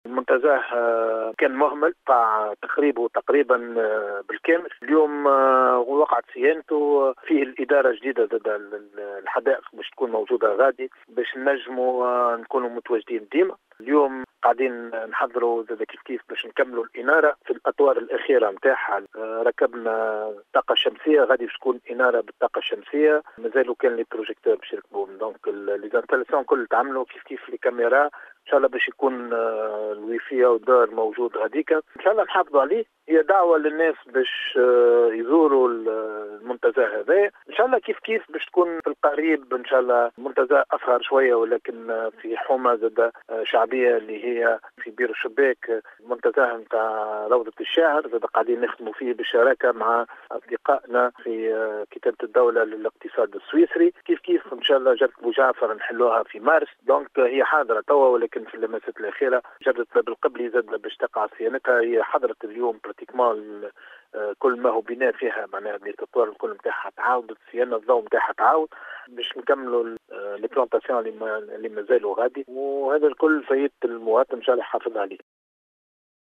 المنتزه كان مهمل قاع تخريبه تقريبا بالكامل. اليوم وقعت صيانته، فيه الإدارة جديدة ضد الحدائق باش تكون موجودة غادي باش نجموا نكونوا متواجدين ديما. اليوم قاعدين نحضروا زاد كيف باش نكملوا الإنارة في الأطوار الأخيرة نتاعها. ركبنا طاقة شمسية، غادي باش تكون إنارة بالطاقة الشمسية. مازالوا كان لي بروجيكتور باش يركبوهم، دونك لي زانستالاسيون كل تعملوا كيف لي كاميرا ان شاء الله باش يكون الويفي والدار موجود غاديكا ان شاء الله نحافظوا عليه. هي دعوه للناس باش يزوروا المنتزه هذا ان شاء الله كيف باش تكون في القريب ان شاء الله منتزه اصغر شويه ولكن في حومه زاد شعبيه اللي هي في بير الشباك، المنتزه نتاع روضه الشاعر زاد قاعدين نخدموا فيه بالشراكه مع اصدقائنا في كتابه الدوله للاقتصاد السويسري. كيف ان شاء الله جدة بوجعفر نحلوها في مارس، دونك هي حاضره توا ولكن في اللمسات الاخيره. جدة باب القبلي زاد باش تقع صيانتها، هي حضرت اليوم براتيكمون كل ما هو بناء فيها، معناها لي تطوار الكل نتاعها تعاودت، الصيانه الضوء نتاعها تعاود باش نكملوا لي بلانتاسيون اللي مازالوا غادي، وهذا الكل فايت المواطن ان شاء الله يحافظ عليه.